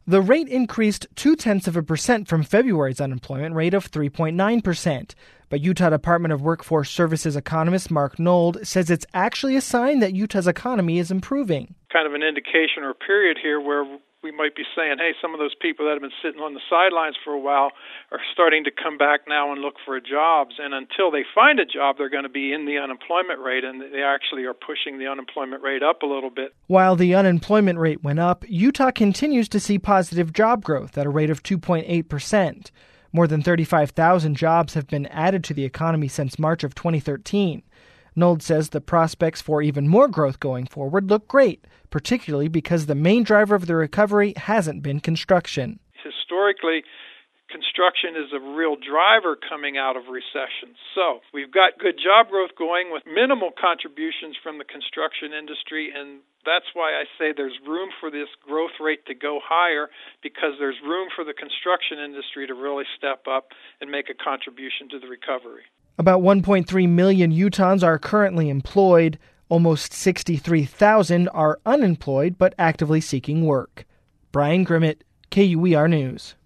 The rate increased 0.2% from February's unemployment rate of 3.9%. But Utah Department of Workforce Services economist Mark Nold says it's actually a sign that Utah's economy is improving. Kind of an indication or a period here where we might be saying, hey, some of those people that have been sitting on the sidelines for a while are starting to come back now and look for jobs. And until they find a job, they're going to be in the unemployment rate, and they actually are pushing the unemployment rate up a little bit. While the unemployment rate went up, Utah continues to see positive job growth at a rate of 2.8%. More than 35,000 jobs have been added to the economy since March of 2013. Nold says the prospects for even more growth going forward look great, particularly because the main driver of the recovery hasn't been construction. Historically, construction is a real driver coming out of recessions. So we've got good job growth going with minimal contributions from the construction industry, and that's why I say there's room for this growth rate to go higher, because there's room for the construction industry to really step up and make a contribution to the recovery. About 1.3 million Utahns are currently employed. Almost 63,000 are unemployed but actively seeking work. Brian Grimmett, KUER News.